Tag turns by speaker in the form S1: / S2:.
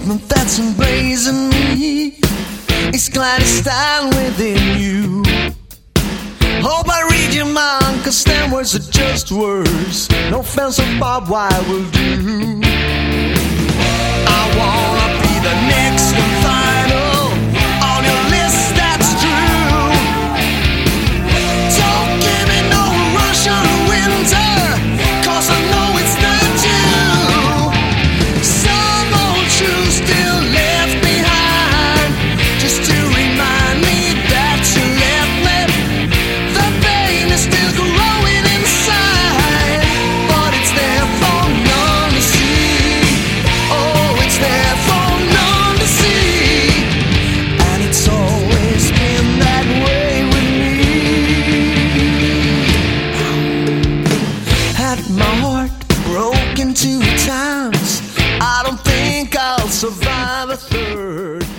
S1: pavement that's emblazoned me. It's clandestine within you. Hope I read your mind, cause them words are just words. No fence or barbed wire will do. I wanna be the next and final on your list, that's true. Don't give me no Russian winter, cause I know it's not you. Some old truth still left behind, just to remind me that you left me. The pain is still growing inside, but it's there for none to see. Oh, it's there for none to see, and it's always been that way with me. Had my heart broken 2 times, I don't think I'll survive a third.